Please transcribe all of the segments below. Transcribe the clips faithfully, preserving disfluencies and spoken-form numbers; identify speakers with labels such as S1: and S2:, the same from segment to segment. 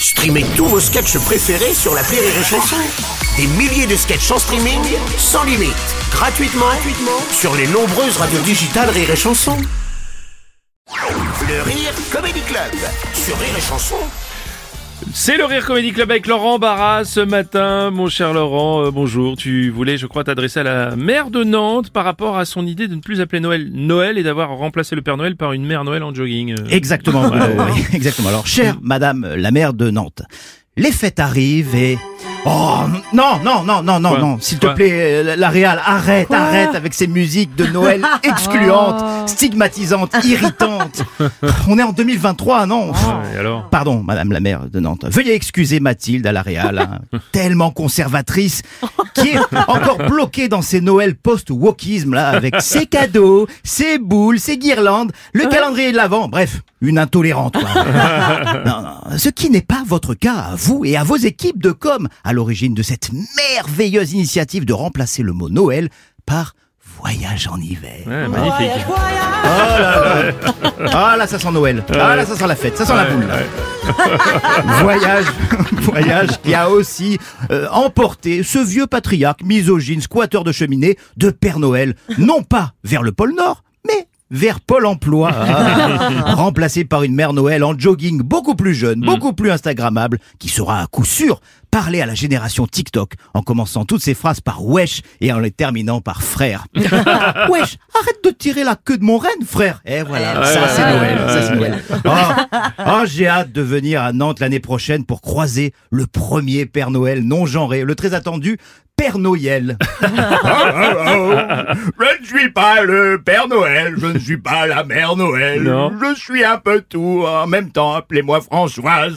S1: Streamez tous vos sketchs préférés sur l'appli Rire et Chanson. Des milliers de sketchs en streaming, sans limite, gratuitement, gratuitement sur les nombreuses radios digitales Rire et Chanson. Le Rire Comedy Club sur Rire et Chanson.
S2: C'est le Rire Comedy Club avec Laurent Barra ce matin. Mon cher Laurent, euh, bonjour. Tu voulais, je crois, t'adresser à la maire de Nantes par rapport à son idée de ne plus appeler Noël Noël et d'avoir remplacé le Père Noël par une mère Noël en jogging. Euh...
S3: Exactement, ouais, euh, oui, exactement. Alors, chère Madame la maire de Nantes, les fêtes arrivent et... Oh non, non, non, non, non,
S2: Quoi
S3: non, s'il
S2: Quoi
S3: te plaît, la, la Réal, arrête,
S4: Quoi
S3: arrête avec ces musiques de Noël excluantes,
S4: Oh.
S3: stigmatisantes, irritantes. On est en deux mille vingt-trois, non?
S2: Ouais, et alors
S3: Pardon, Madame la maire de Nantes. Veuillez excuser Mathilde à la Réal, hein, tellement conservatrice, qui est encore bloquée dans ses Noëls post-wokisme, là, avec ses cadeaux, ses boules, ses guirlandes, le calendrier de l'Avent, bref, une intolérante, quoi. Non, non, ce qui n'est pas votre cas à vous et à vos équipes de com, à l'origine de cette merveilleuse initiative de remplacer le mot Noël par voyage en hiver.
S2: Ouais, magnifique.
S3: Oh là là. Ah là, ça sent Noël. Ah là, ça sent la fête. Ça sent la boule. Là. Voyage, voyage qui a aussi euh, emporté ce vieux patriarche misogyne, squatteur de cheminée de Père Noël, non pas vers le pôle Nord, mais vers Pôle emploi, ah, remplacé par une mère Noël en jogging beaucoup plus jeune, beaucoup plus instagrammable, qui saura à coup sûr parler à la génération TikTok en commençant toutes ses phrases par wesh et en les terminant par frère. Wesh, arrête de tirer la queue de mon renne, frère. Et voilà, ça c'est Noël, ça c'est Noël. Oh, oh, j'ai hâte de venir à Nantes l'année prochaine pour croiser le premier Père Noël non genré, le très attendu Père Noël. Oh, oh, oh. Je ne suis pas le Père Noël, je ne suis pas la Mère Noël,
S2: Non.
S3: je suis un peu tout en même temps, appelez-moi Françoise.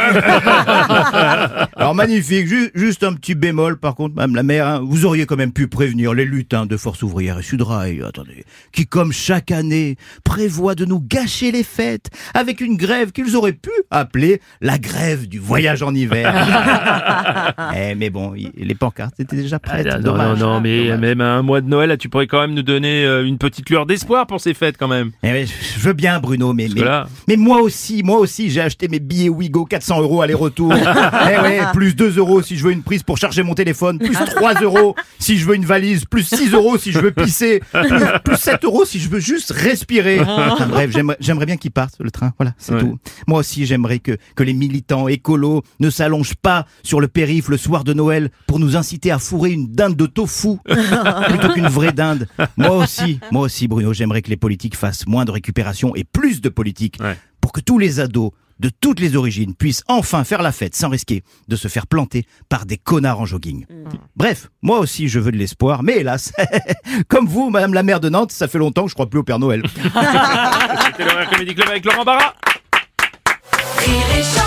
S3: Alors magnifique, ju- juste un petit bémol par contre, Madame la maire, hein, vous auriez quand même pu prévenir les lutins de Force ouvrière et Sudrail, attendez, qui comme chaque année prévoient de nous gâcher les fêtes avec une grève qu'ils auraient pu appeler la grève du voyage en hiver. Eh, mais bon, y- les pancartes étaient déjà prêtes.
S2: Ah, non,
S3: dommage.
S2: non, non, mais
S3: Dommage.
S2: même à un mois de Noël, là, tu pourrais quand même nous donner euh, une petite lueur d'espoir pour ces fêtes quand même.
S3: Eh oui, je veux bien Bruno, mais,
S2: Parce
S3: mais,
S2: que là-
S3: mais moi aussi, moi aussi j'ai acheté mes billets Ouigo quatre cents euros aller-retour. Eh ouais, plus deux euros si je veux une prise pour charger mon téléphone, plus trois euros si je veux une valise, plus six euros si je veux pisser, plus, plus sept euros si je veux juste respirer. Enfin, bref, j'aimerais, j'aimerais bien qu'il parte le train, voilà, c'est
S2: Ouais.
S3: tout. Moi aussi j'aimerais que, que les militants écolos ne s'allongent pas sur le périph' le soir de Noël pour nous inciter à fourrer une dinde de tofu plutôt qu'une vraie dinde. Moi aussi, moi aussi Bruno, j'aimerais que les politiques fassent moins de récupération et plus de politique
S2: Ouais.
S3: pour que tous les ados de toutes les origines puissent enfin faire la fête sans risquer de se faire planter par des connards en jogging. Bref, moi aussi je veux de l'espoir, mais hélas, comme vous, Madame la maire de Nantes, ça fait longtemps que je crois plus au Père Noël.
S2: C'était le Rire Comedy Club avec Laurent Barra.
S4: Rire et chanson.